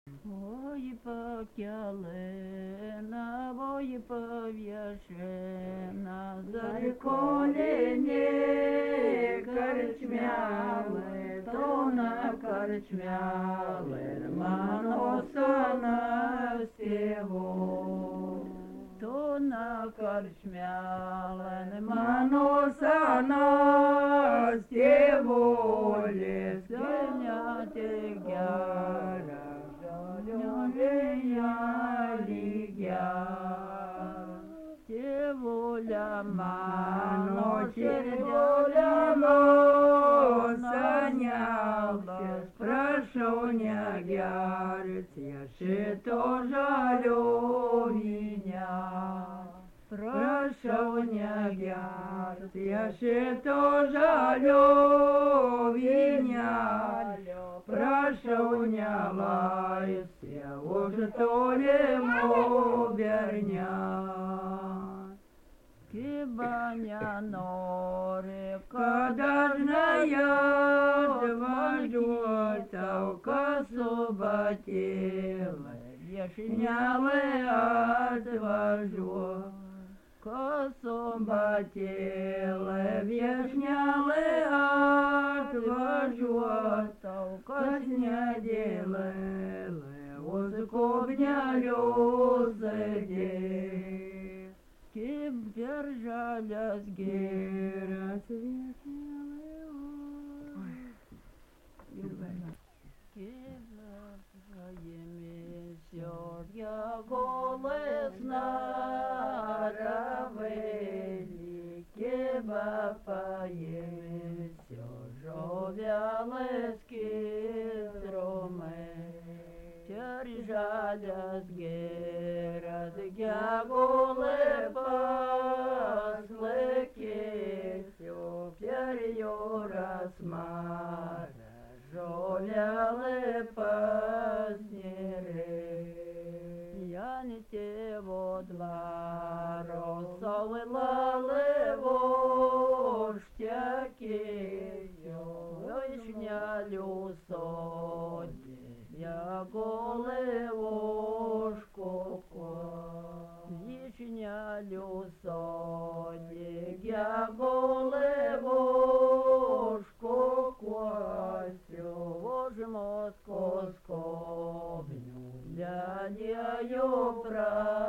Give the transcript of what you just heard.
Ой, покелена, ой, повешена, за колени корчмяли, то на корчмяли, маноса на стегу. То на корчмяли, маноса на стегу, лескеня тегяра. Те воля мано, воля мо, санялась, прошу не гярить, я шито жалю меня. Прошу не гярить, я шито жалю меня. Прошу не лайся, уж то ли верня. Кибаня норе, кадажная дваждой, тавка субатила, ешнялы отважу. Косом батила, вешнялы отвожу, толкать не делали, узкобня люзади. Ким держалась гера, свешнялы я голос наравели, кеба поем все жовялы скитромы. Держалась гера, я голос послыки, все перью расмара. Жовялы пасниры, я не те во два росовы лалы воштяки, вишня люсоди, я голы вошку, вишня люсоди, я голы вошку. Боже, московскую, дядя,